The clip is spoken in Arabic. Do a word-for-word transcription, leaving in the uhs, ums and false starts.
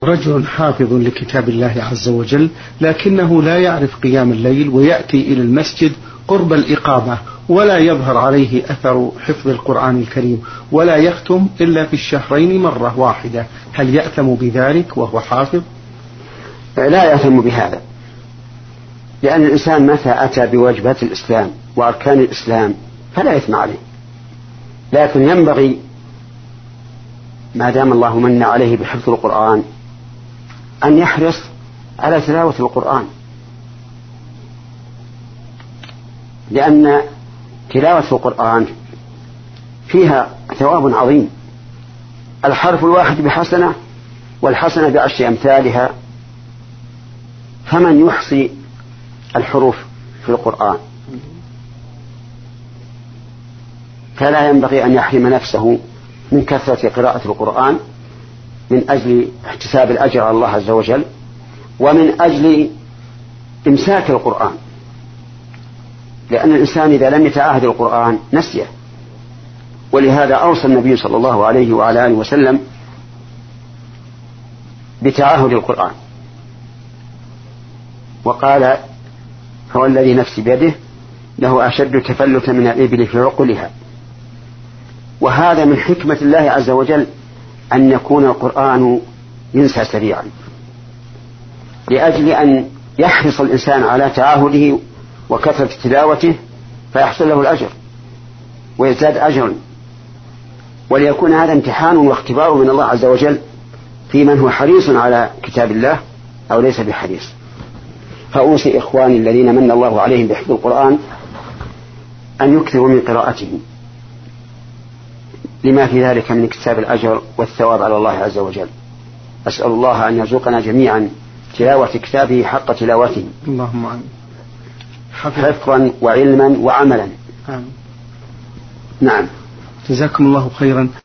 رجل حافظ لكتاب الله عز وجل لكنه لا يعرف قيام الليل ويأتي إلى المسجد قرب الإقامة ولا يظهر عليه أثر حفظ القرآن الكريم ولا يختم إلا في الشهرين مرة واحدة، هل يأثم بذلك وهو حافظ؟ لا يأثم بهذا، لأن الإنسان متى أتى بواجبات الإسلام وأركان الإسلام فلا إثم عليه، لكن ينبغي ما دام الله من عليه بحفظ القرآن أن يحرص على تلاوة القرآن، لأن تلاوة القرآن فيها ثواب عظيم، الحرف الواحد بحسنة والحسنة بعشر أمثالها، فمن يحصي الحروف في القرآن فلا ينبغي أن يحرم نفسه من كثرة قراءة القرآن من أجل احتساب الأجر على الله عز وجل ومن أجل إمساك القرآن، لأن الإنسان إذا لم يتعاهد القرآن نسيه، ولهذا أوصى النبي صلى الله عليه وعلى آله وسلم بتعاهد القرآن وقال: هو الذي نفسي بيده له أشد تفلتا من الإبل في عقلها. وهذا من حكمة الله عز وجل أن يكون القرآن ينسى سريعا، لأجل أن يحرص الإنسان على تعاهده وكثرة تلاوته فيحصل له الأجر ويزداد أجرا، وليكون هذا امتحان واختبار من الله عز وجل في من هو حريص على كتاب الله أو ليس بحريص. فأوصي إخواني الذين من الله عليهم بحفظ القرآن أن يكثروا من قراءته لما في ذلك من اكتساب الأجر والثواب على الله عز وجل. أسأل الله أن يرزقنا جميعا تلاوة كتابه حق تلاوته، اللهم آمين، حفظا وعلما وعملا. آمين. نعم، جزاكم الله خيرا.